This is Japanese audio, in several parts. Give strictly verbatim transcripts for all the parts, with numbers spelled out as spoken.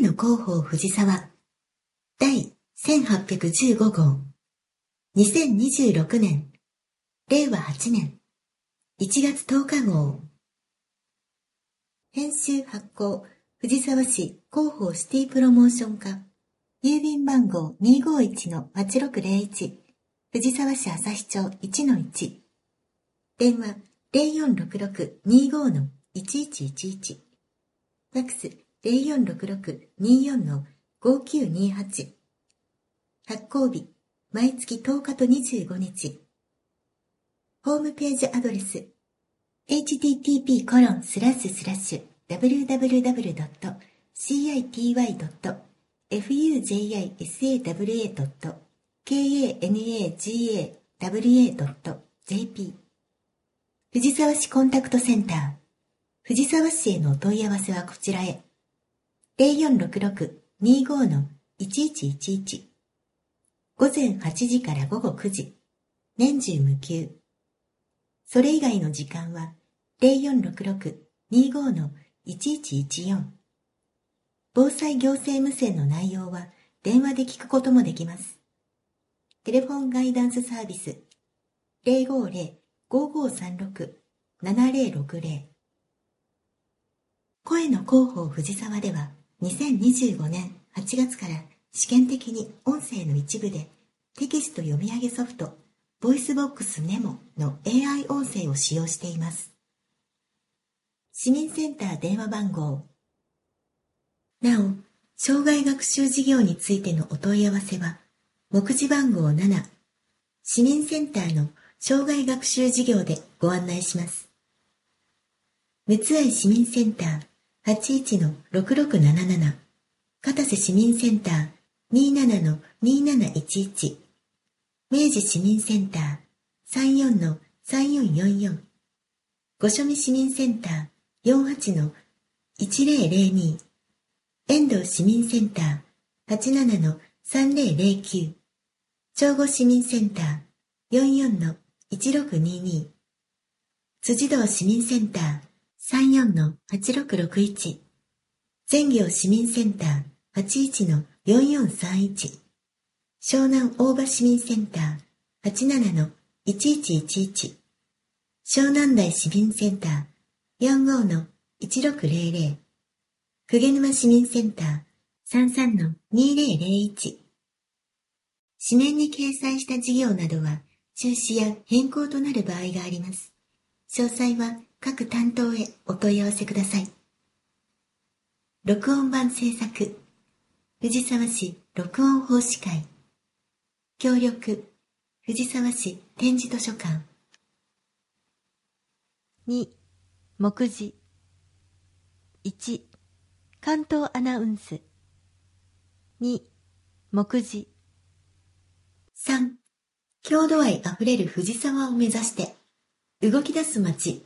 の広報藤沢第せんはっぴゃくじゅうご号にせんにじゅうろくねんれいわはちねんいちがつとおか号編集発行藤沢市広報シティプロモーション課郵便番号 にーごーいちのはちろくぜろいち 藤沢市旭町 いちのいち 電話 ゼロよんろくろく にーごー のいちいちいちいち ファックス ゼロよんろくろく にーよん のごきゅうにーはち 発行日毎月とおかとにじゅうごにちホームページアドレス エイチティーティーピーコロンスラッシュスラッシュダブリューダブリューダブリュードットシーアイティーワイドットエフユージェイアイエスエーダブリューエードットケーエーエヌエージーエーダブリューエードットジェーピー 藤沢市コンタクトセンター藤沢市へのお問い合わせはこちらへ ゼロよんろくろく にーごー のいちいちいちいち午前はちじから午後くじ年中無休それ以外の時間はゼロよんろくろく にーごー のいちいちいちよん防災行政無線の内容は電話で聞くこともできます。テレフォンガイダンスサービス ゼロごーゼロ ごーごーさんろく ななゼロろくゼロ 声の広報藤沢ではにせんにじゅうごねんはちがつから試験的に音声の一部でテキスト読み上げソフトボイスボックスネモの エーアイ 音声を使用しています。市民センター電話番号なお、障害学習事業についてのお問い合わせは、目次番号なな、市民センターの障害学習事業でご案内します。むつあい市民センター はちいちのろくろくなななな、片瀬市民センター にーななのにーなないちいち、明治市民センター さんよんのさんよんよんよん、五所見市民センター よんはちのいちぜろぜろに、遠藤市民センター はちななのさんぜろぜろきゅう、長後市民センター よんよんのいちろくにーに、辻堂市民センター さんよんのはちろくろくいち、全行市民センター はちいちのよんよんさんいち、湘南大場市民センター はちななのいちいちいちいち、湘南台市民センター よんごのいちろくぜろぜろ、鵠沼市民センター さんさんのにぜろぜろいち。紙面に掲載した事業などは中止や変更となる場合があります。詳細は各担当へお問い合わせください。録音版制作藤沢市録音奉仕会協力藤沢市展示図書館に目次いち関東アナウンスに目次さん郷土愛あふれる藤沢を目指して動き出す街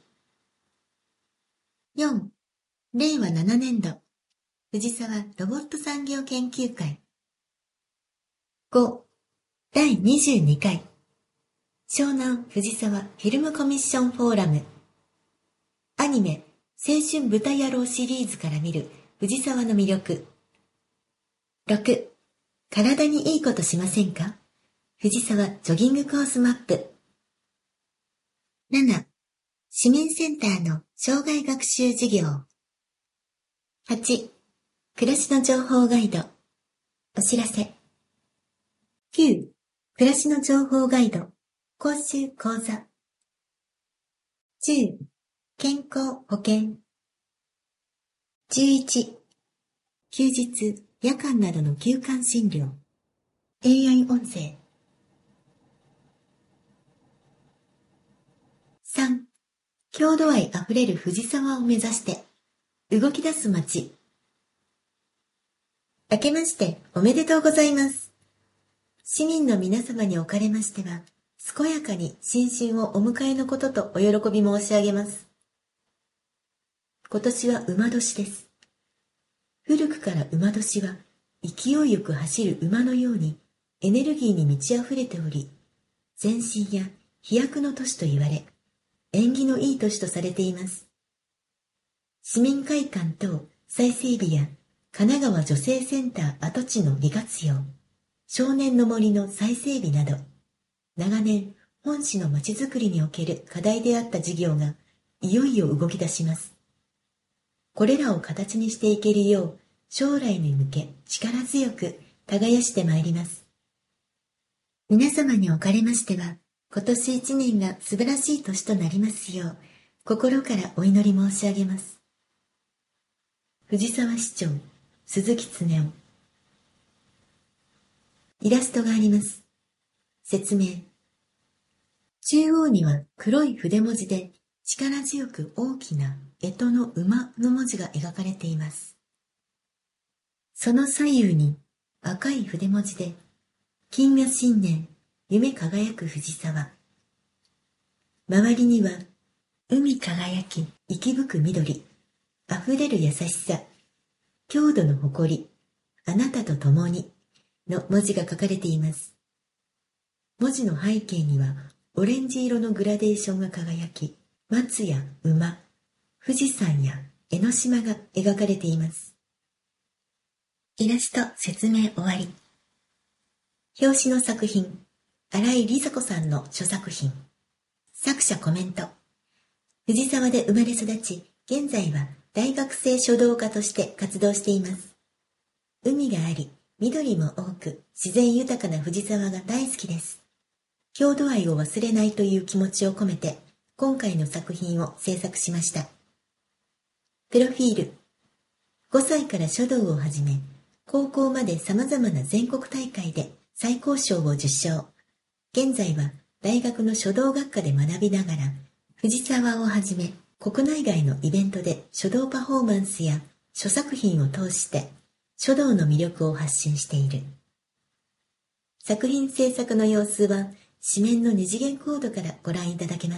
よんれいわななねんど藤沢ロボット産業研究会ごだいにじゅうにかい湘南藤沢フィルムコミッションフォーラムアニメ青春豚野郎シリーズから見る藤沢の魅力ろく体にいいことしませんか藤沢ジョギングコースマップなな市民センターの障害学習事業はち暮らしの情報ガイドお知らせきゅう暮らしの情報ガイド講習講座じゅう健康保険じゅういち休日夜間などの休館診療 エーアイ 音声さん郷土愛あふれる藤沢を目指して動き出す街明けましておめでとうございます。市民の皆様におかれましては健やかに新春をお迎えのこととお喜び申し上げます。今年は馬年です。古くから馬年は勢いよく走る馬のようにエネルギーに満ち溢れており、前進や飛躍の年と言われ、縁起のいい年とされています。市民会館等再整備や神奈川女性センター跡地の利活用、少年の森の再整備など、長年本市のまちづくりにおける課題であった事業がいよいよ動き出します。これらを形にしていけるよう、将来に向け力強く耕してまいります。皆様におかれましては、今年一年が素晴らしい年となりますよう、心からお祈り申し上げます。藤沢市長、鈴木恒夫。イラストがあります。説明。中央には黒い筆文字で力強く大きな干支の馬の文字が描かれています。その左右に赤い筆文字で金河新年、夢輝く藤沢。周りには海輝き、生き吹く緑、溢れる優しさ、郷土の誇り、あなたと共にの文字が書かれています。文字の背景にはオレンジ色のグラデーションが輝き、松や馬、富士山や江ノ島が描かれています。イラスト説明終わり。表紙の作品、新井梨紗子さんの著作品。作者コメント。藤沢で生まれ育ち、現在は大学生書道家として活動しています。海があり、緑も多く、自然豊かな藤沢が大好きです。郷土愛を忘れないという気持ちを込めて、今回の作品を制作しました。プロフィール。ごさいから書道を始め、高校まで様々な全国大会で最高賞を受賞。現在は大学の書道学科で学びながら、藤沢をはじめ国内外のイベントで書道パフォーマンスや書作品を通して書道の魅力を発信している。作品制作の様子は紙面の二次元コードからご覧いただけます。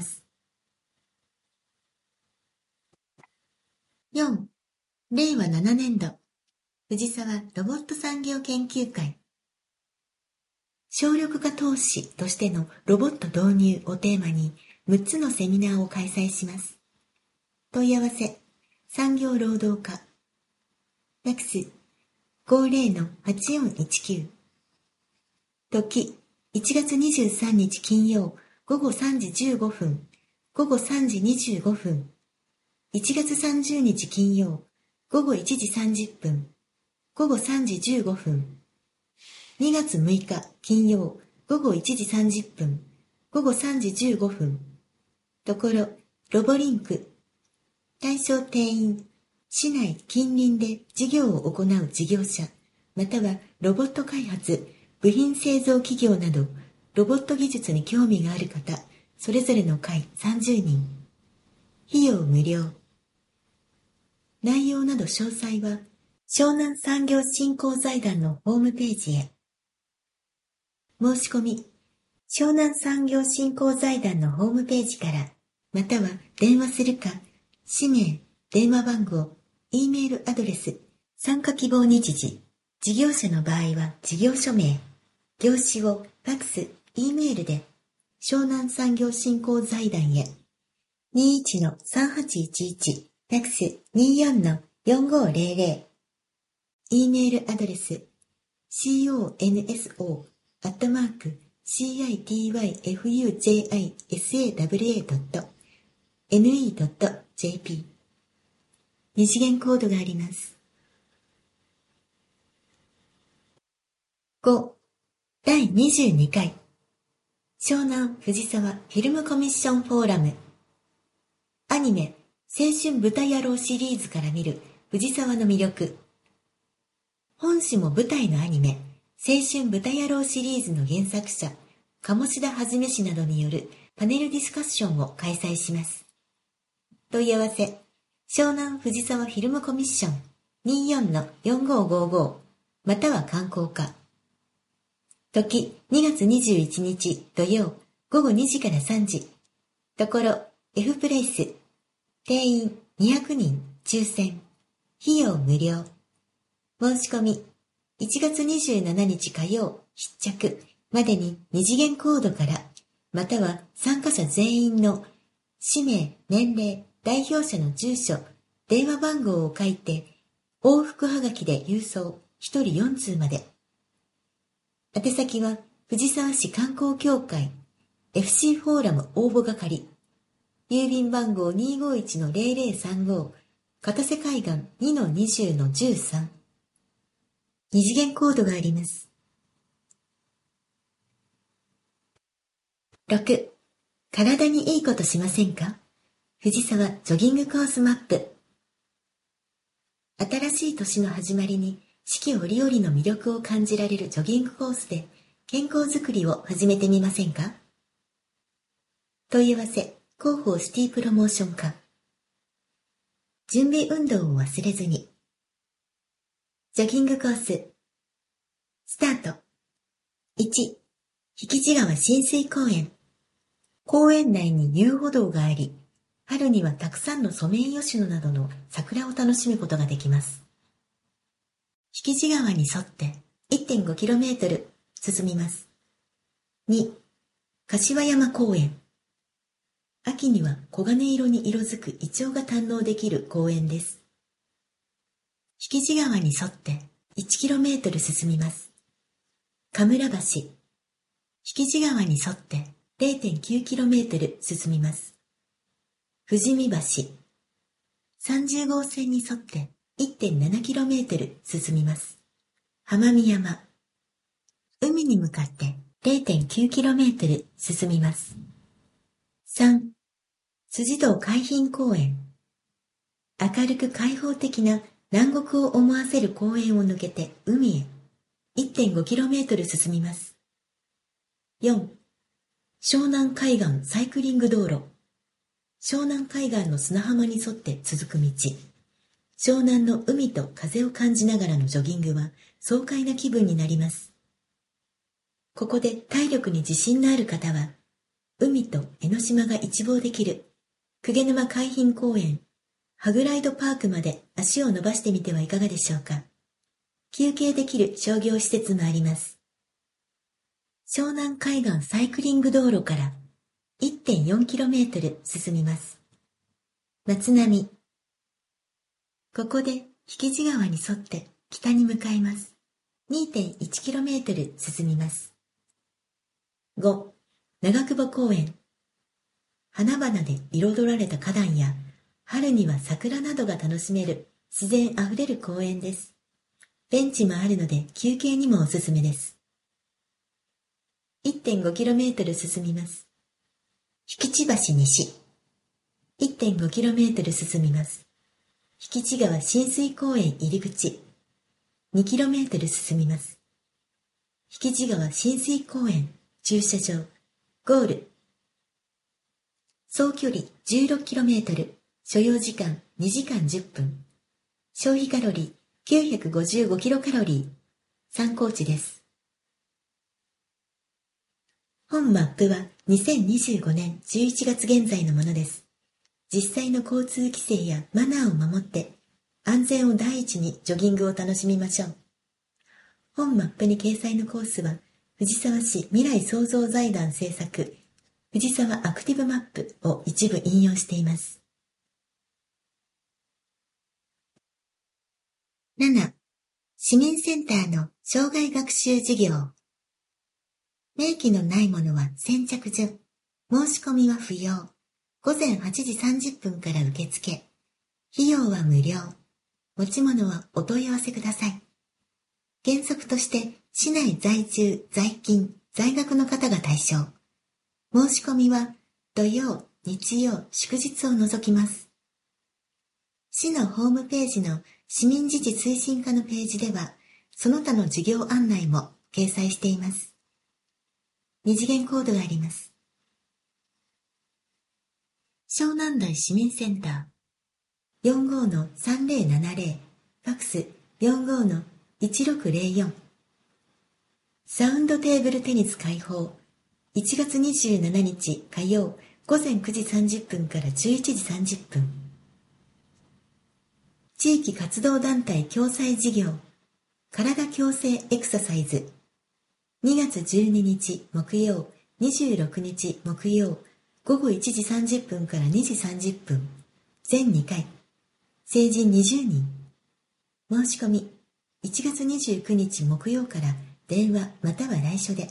よん. れいわななねんど藤沢ロボット産業研究会。省力化投資としてのロボット導入をテーマにむっつのセミナーを開催します。問い合わせ、産業労働課。ファクス ごじゅうのはちよんいちきゅう。時、いちがつにじゅうさんにち金曜、ごごさんじじゅうごふん、ごごさんじにじゅうごふん。いちがつさんじゅうにち金曜、ごごいちじさんじゅっぷん、ごごさんじじゅうごふん。にがつむいか金曜、ごごいちじさんじゅっぷん、ごごさんじじゅうごふん。ところ、ロボリンク。対象定員、市内近隣で事業を行う事業者、またはロボット開発、部品製造企業など、ロボット技術に興味がある方、それぞれの会さんじゅうにん。費用無料。内容など詳細は、湘南産業振興財団のホームページへ。申し込み、湘南産業振興財団のホームページから、または電話するか、氏名、電話番号、Eメールアドレス、参加希望日時、事業者の場合は事業所名、業種をファクス、Eメールで、湘南産業振興財団へ、にいちのさんはちいちいち、ファクス にじゅうよんのよんごーぜろぜろ。Eメールアドレス、コンソ アットマーク シーアイティーワイエフユージェーアイエスエーダブリューエードットエヌイードットジェーピー。二次元コードがあります。ご. だいにじゅうにかい湘南藤沢フィルムコミッションフォーラム。アニメ青春豚野郎シリーズから見る藤沢の魅力。本誌も舞台のアニメ青春豚野郎シリーズの原作者鴨志田はじめ氏などによるパネルディスカッションを開催します。問い合わせ、湘南藤沢フィルムコミッション にじゅうよんのよんごーごーごー または観光課。時にがつにじゅういちにち土曜ごごにじからさんじ。ところ F プレイス。定員にひゃくにん抽選。費用無料。申し込みいちがつにじゅうしちにち火曜必着までに二次元コードから、または参加者全員の氏名、年齢、代表者の住所、電話番号を書いて往復はがきで郵送ひとりよん通まで。宛先は藤沢市観光協会 エフシー フォーラム応募係、郵便番号 にーごーいちのゼロゼロさんご 片瀬海岸 にのにじゅうのじゅうさん。二次元コードがあります。ろく. 体にいいことしませんか？藤沢ジョギングコースマップ。新しい年の始まりに四季折々の魅力を感じられるジョギングコースで健康づくりを始めてみませんか？問い合わせ広報シティプロモーション課。準備運動を忘れずに。ジョギングコーススタート。いち. 引地川親水公園。公園内に遊歩道があり、春にはたくさんのソメイヨシノなどの桜を楽しむことができます。引地川に沿って いってんごキロメートル 進みます。に. 柏山公園。秋には黄金色に色づくイチョウが堪能できる公園です。引地川に沿って いちキロメートル 進みます。神村橋。引地川に沿って ゼロてんきゅうキロメートル 進みます。富士見橋。さんじゅう号線に沿って いってんななキロメートル 進みます。浜見山。海に向かって ゼロてんきゅうキロメートル 進みます。さん. 辻堂海浜公園。明るく開放的な南国を思わせる公園を抜けて海へ いってんごキロメートル 進みます。よん. 湘南海岸サイクリング道路。湘南海岸の砂浜に沿って続く道。湘南の海と風を感じながらのジョギングは爽快な気分になります。ここで体力に自信のある方は、海と江ノ島が一望できる鵠沼海浜公園、ハグライドパークまで足を伸ばしてみてはいかがでしょうか。休憩できる商業施設もあります。湘南海岸サイクリング道路から いってんよんキロメートル 進みます。松並。ここで引地川に沿って北に向かいます。にてんいちキロメートル 進みます。ご. 長久保公園。花々で彩られた花壇や春には桜などが楽しめる自然あふれる公園です。ベンチもあるので休憩にもおすすめです。いってんごキロメートル 進みます。引地橋西。いってんごキロメートル 進みます。引地川親水公園入り口。にキロメートル 進みます。引地川親水公園駐車場ゴール。総距離 じゅうろくキロメートル、所要時間にじかんじゅっぷん。消費カロリーきゅうひゃくごじゅうごキロカロリー。参考値です。本マップはにせんにじゅうごねんじゅういちがつ現在のものです。実際の交通規制やマナーを守って安全を第一にジョギングを楽しみましょう。本マップに掲載のコースは藤沢市未来創造財団制作藤沢アクティブマップを一部引用しています。なな. 市民センターの障害学習事業。明記のないものは先着順。申し込みは不要。ごぜんはちじさんじゅっぷんから受付。費用は無料。持ち物はお問い合わせください。原則として市内在住、在勤、在学の方が対象。申し込みは土曜、日曜、祝日を除きます。市のホームページの市民自治推進課のページでは、その他の事業案内も掲載しています。二次元コードがあります。湘南台市民センター よんごー さんぜろななぜろ ファクス よんごー いちろくぜろよん。サウンドテーブルテニス開放いちがつにじゅうしちにち火曜ごぜんくじさんじゅっぷんからじゅういちじさんじゅっぷん。地域活動団体共催事業体矯正エクササイズにがつじゅうににち木曜にじゅうろくにち木曜ごごいちじさんじゅっぷんからにじさんじゅっぷん全にかい成人にじゅうにん申し込み、いちがつにじゅうくにち木曜から電話または来所で。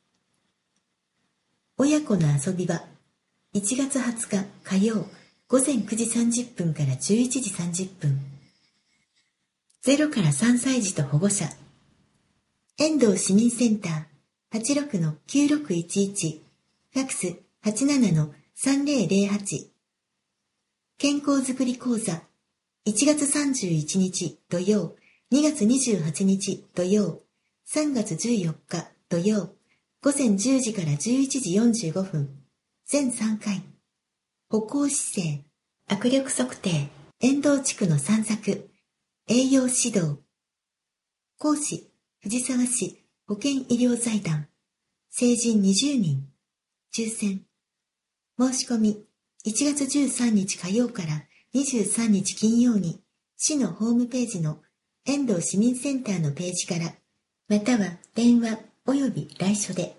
親子の遊び場、いちがつはつか火曜、ごぜんくじさんじゅっぷんからじゅういちじさんじゅっぷん。ゼロからさんさい児と保護者。遠藤市民センター はちろくのきゅうろくいちいち、ファクス はちななのさんぜろぜろはち。健康づくり講座、いちがつさんじゅういちにち土曜、にがつにじゅうはちにち土曜、さんがつじゅうよっか土曜、ごぜんじゅうじからじゅういちじよんじゅうごふん、全さんかい。歩行姿勢、握力測定、遠藤地区の散策、栄養指導。講師、藤沢市保健医療財団、成人にじゅうにん、抽選。申し込み、いちがつじゅうさんにち火曜からにじゅうさんにち金曜に、市のホームページの遠藤市民センターのページから、または電話および来所で。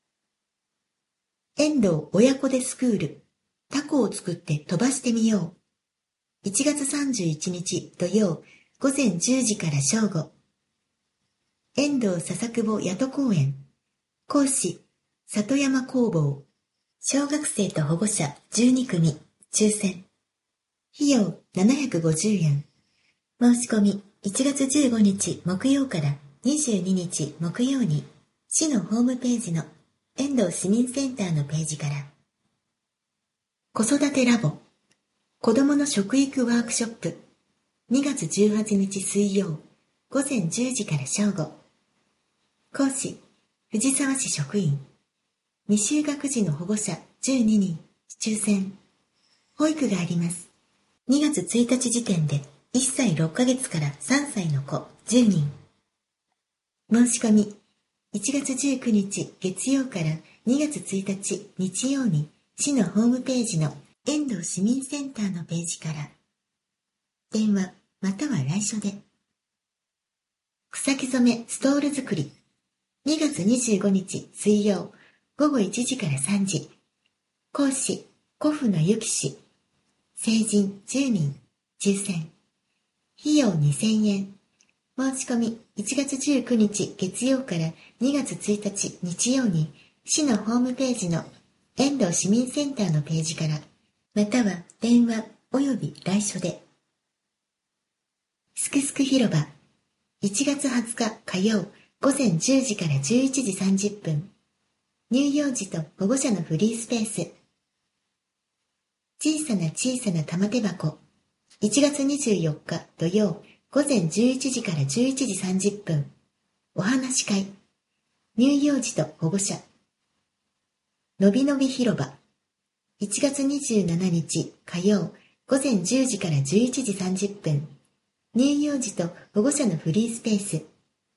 遠藤親子でスクール、タコを作って飛ばしてみよう。いちがつさんじゅういちにち土曜、ごぜんじゅうじから正午。遠藤笹久保八戸公園。講師、里山工房。小学生と保護者じゅうにくみ、抽選。費用ななひゃくごじゅうえん。申し込みいちがつじゅうごにち木曜からにじゅうににち木曜に、市のホームページの遠藤市民センターのページから。子育てラボ。子どもの食育ワークショップ。にがつじゅうはちにち水曜、ごぜんじゅうじから正午。講師、藤沢市職員。未就学児の保護者じゅうににん、抽選。保育があります。にがつついたち時点でいっさいろっかげつからさんさいの子じゅうにん。申し込み、いちがつじゅうくにち月曜からにがつついたち日曜に、市のホームページの遠藤市民センターのページから。電話または来所で。草木染めストール作り。にがつにじゅうごにち水曜、ごごいちじからさんじ。講師、古府野ゆき氏。成人じゅうにん、抽選。費用にせんえん。申し込みいちがつじゅうくにち月曜からにがつついたち日曜に、市のホームページの遠藤市民センターのページから、または電話および来所で。すくすく広場。いちがつはつか火曜、ごぜんじゅうじからじゅういちじさんじゅっぷん。乳幼児と保護者のフリースペース。小さな小さな玉手箱。いちがつにじゅうよっか土曜、ごぜんじゅういちじからじゅういちじさんじゅっぷん。お話し会。乳幼児と保護者。のびのび広場。いちがつにじゅうしちにち火曜、ごぜんじゅうじからじゅういちじさんじゅっぷん。乳幼児と保護者のフリースペース。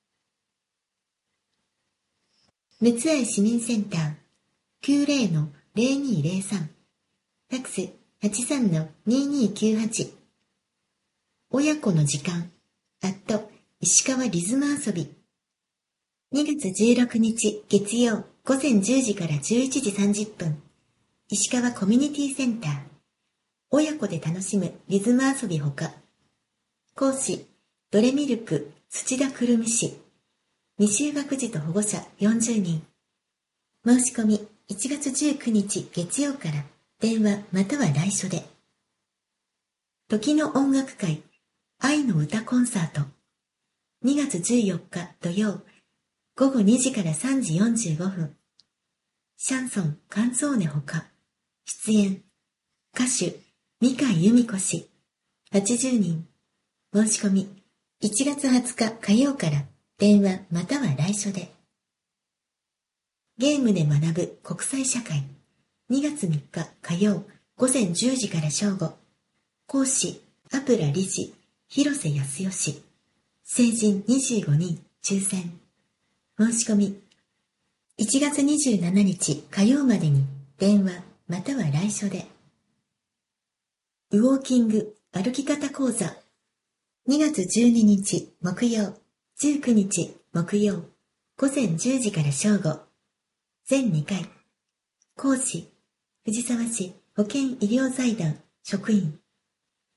むつ愛市民センター きゅうぜろのぜろにぜろさん。ファクス はちさんのににきゅうはち。親子の時間、アット石川リズム遊び。にがつじゅうろくにち月曜、ごぜんじゅうじからじゅういちじさんじゅっぷん。石川コミュニティセンター。親子で楽しむリズム遊びほか。講師、ドレミルク土田くるみ氏。未就学児と保護者よんじゅうにん。申し込みいちがつじゅうくにち月曜から電話または来所で。時の音楽会、愛の歌コンサート。にがつじゅうよっか土曜、ごごにじからさんじよんじゅうごふん。シャンソン、カンゾーネほか。出演、歌手、三海由美子氏。はちじゅうにん。申し込み、いちがつはつか火曜から電話または来所で。ゲームで学ぶ国際社会。にがつみっか火曜、ごぜんじゅうじから正午。講師、アプラ理事、広瀬康義。成人にじゅうごにん、抽選。申し込み、いちがつにじゅうしちにち火曜までに電話または来所で。ウォーキング歩き方講座。にがつじゅうににち木曜、じゅうくにち木曜、ごぜんじゅうじから正午。全にかい。講師、藤沢市保健医療財団職員。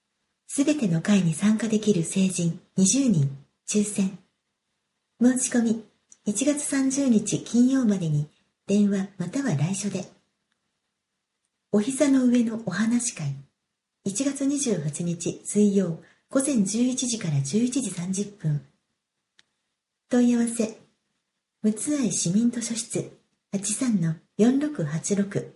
すべての会に参加できる成人にじゅうにん、抽選。申し込み、いちがつさんじゅうにち金曜までに電話または来所で。お膝の上のお話会、いちがつにじゅうはちにち水曜午前じゅういちじからじゅういちじさんじゅっぷん。問い合わせ、むつあい市民図書室 はちさんのよんろくはちろく。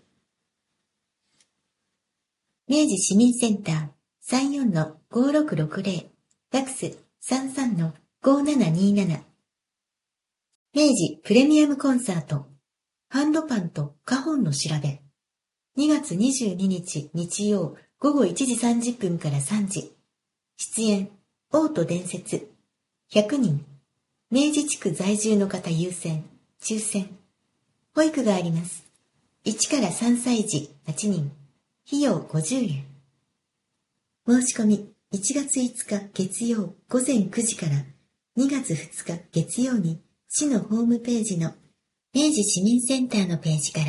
明治市民センター さんよんのごろくろくぜろ、ファックス さんさんのごななになな。明治プレミアムコンサート、ハンドパンとカホンの調べ。にがつにじゅうににち日曜午後いちじさんじゅっぷんからさんじ。出演、王と伝説。ひゃくにん。明治地区在住の方優先、抽選。保育があります。いちからさんさい児はちにん。費用ごじゅうえん。申し込みいちがついつか月曜午前くじからにがつふつか月曜に市のホームページの明治市民センターのページから。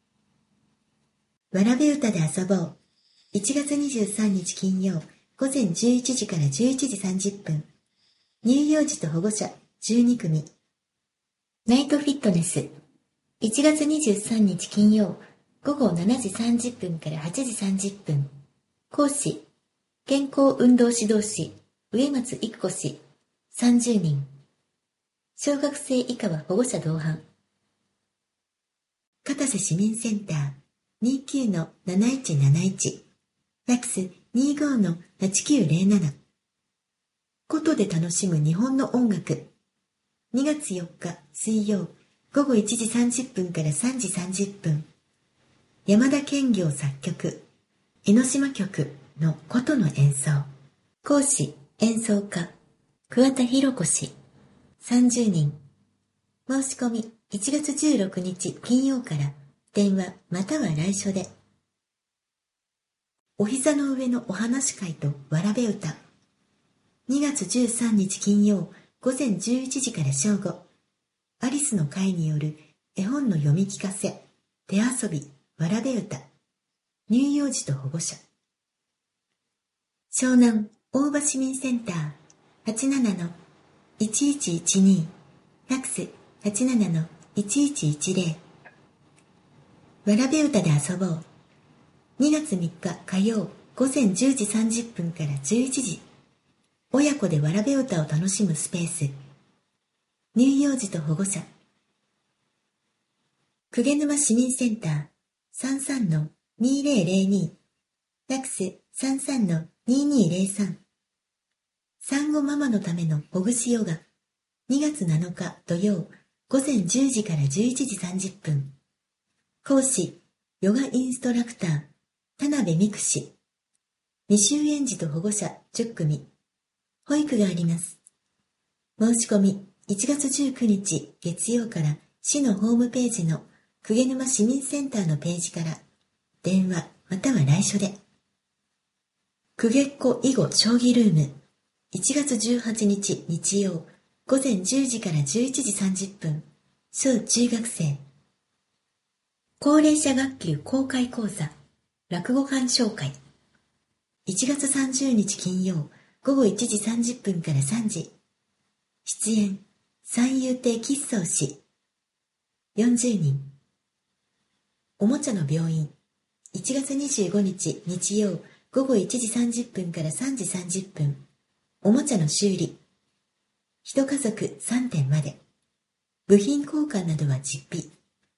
わらべ歌で遊ぼう。いちがつにじゅうさんにち金曜午前じゅういちじからじゅういちじさんじゅっぷん。乳幼児と保護者じゅうにくみ。ナイトフィットネス。いちがつにじゅうさんにち金曜午後しちじさんじゅっぷんからはちじさんじゅっぷん。講師、健康運動指導士、植松育子氏、さんじゅうにん。小学生以下は保護者同伴。片瀬市民センター にじゅうきゅうのなないちなないち、ファックス にじゅうごのはちきゅうぜろなな。琴で楽しむ日本の音楽。にがつよっか水曜午後いちじさんじゅっぷんからさんじさんじゅっぷん。山田健行作曲、江ノ島曲の琴の演奏。講師、演奏家、桑田博子氏、さんじゅうにん。申し込みいちがつじゅうろくにち金曜から電話または来所で。お膝の上のお話会とわらべ歌。にがつじゅうさんにち金曜午前じゅういちじから正午。アリスの会による絵本の読み聞かせ、手遊び、わらべ歌。乳幼児と保護者。湘南大場市民センター はちななのいちいちいちに、ファックス はちななのいちいちいちぜろ。わらべ歌で遊ぼう。にがつみっか火曜午前じゅうじさんじゅっぷんからじゅういちじ。親子でわらべ歌を楽しむスペース。乳幼児と保護者。鵠沼市民センター さんさんのにぜろぜろに、ファックス さんさんのににぜろさん。産後ママのためのほぐしヨガ。にがつなのか土曜午前じゅうじからじゅういちじさんじゅっぷん。講師、ヨガインストラクター、田辺美久氏。未就園児と保護者じゅっくみ。保育があります。申し込みいちがつじゅうくにち月曜から市のホームページの鵠沼市民センターのページから電話または来所で。公家っ子囲碁将棋ルーム。いちがつじゅうはちにち日曜午前じゅうじからじゅういちじさんじゅっぷん。小中学生。高齢者学級公開講座。落語鑑賞会。いちがつさんじゅうにち金曜午後いちじさんじゅっぷんからさんじ。出演、三遊亭吉宗氏。よんじゅうにん。おもちゃの病院。いちがつにじゅうごにち日曜午後いちじさんじゅっぷんからさんじさんじゅっぷん。おもちゃの修理。一家族さんてんまで。部品交換などは実費。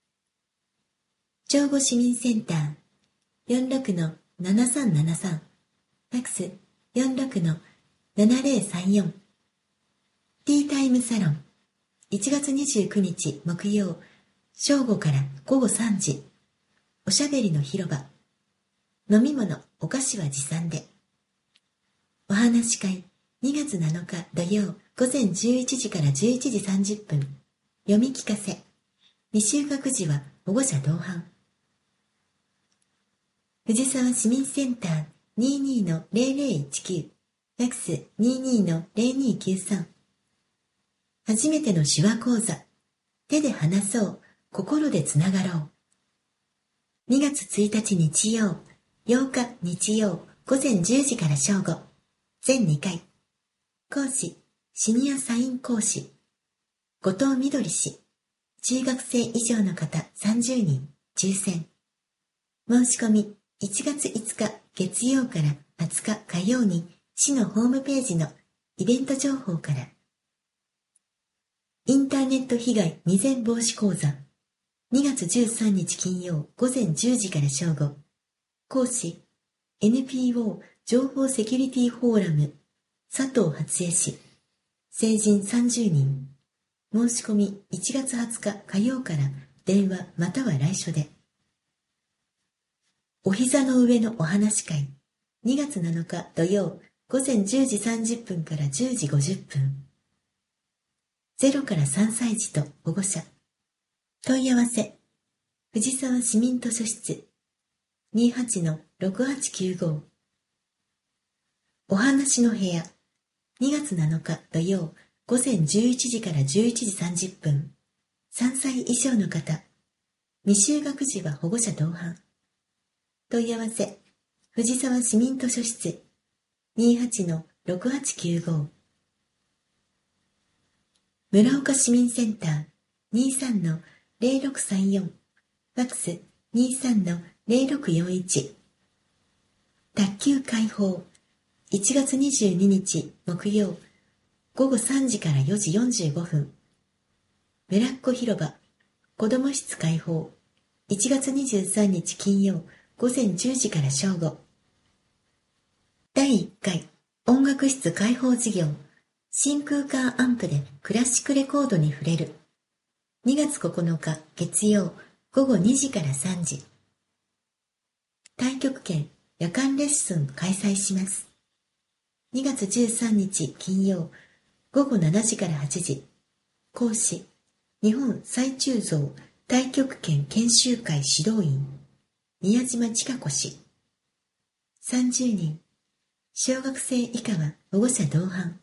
長後市民センター よんろくのななさんななさん。ファックス よんろくのななぜろさんよん。ティータイムサロン。いちがつにじゅうくにち木曜正午からごごさんじ。おしゃべりの広場。飲み物、お菓子は持参で。お話会にがつなのか土曜午前じゅういちじからじゅういちじさんじゅっぷん。読み聞かせ。未就学児は保護者同伴。藤沢市民センター にじゅうにのぜろぜろいちきゅう。ファックス にじゅうにのぜろにきゅうさん。初めての手話講座。手で話そう、心でつながろう。にがつついたち日曜、ようか日曜、午前じゅうじから正午。 全にかい。講師、シニアサイン講師。後藤みどり氏。中学生以上の方さんじゅうにん、抽選。申し込み、いちがついつか月曜からはつか火曜に市のホームページのイベント情報から。インターネット被害未然防止講座。にがつじゅうさんにち金曜午前じゅうじから正午。講師、エヌピーオー 情報セキュリティフォーラム、佐藤初江氏。成人さんじゅうにん。申し込みいちがつはつか火曜から電話または来所で。お膝の上のお話会。にがつなのか土曜午前じゅうじさんじゅっぷんからじゅうじごじゅっぷん。ゼロからさんさい児と保護者。問い合わせ。藤沢市民図書室。にじゅうはちのろくはちきゅうご。お話の部屋。にがつなのか土曜午前じゅういちじからじゅういちじさんじゅっぷん。さんさい以上の方。未就学児は保護者同伴。問い合わせ。藤沢市民図書室。にじゅうはちのろくはちきゅうご。村岡市民センター。にじゅうさんのぜろろくさんよん。ファックスにじゅうさんのぜろろくよんいち。卓球開放。いちがつにじゅうににち木曜。ごごさんじからよじよんじゅうごふん。村っ子広場。子ども室開放。いちがつにじゅうさんにち金曜。午前じゅうじから正午。だいいっかい音楽室開放事業。真空管アンプでクラシックレコードに触れる。にがつここのか月曜午後にじからさんじ。太極拳夜間レッスン開催します。にがつじゅうさんにち金曜午後しちじからはちじ。講師、日本最鋳造太極拳研修会指導員、宮島千佳子氏。さんじゅうにん。小学生以下は保護者同伴。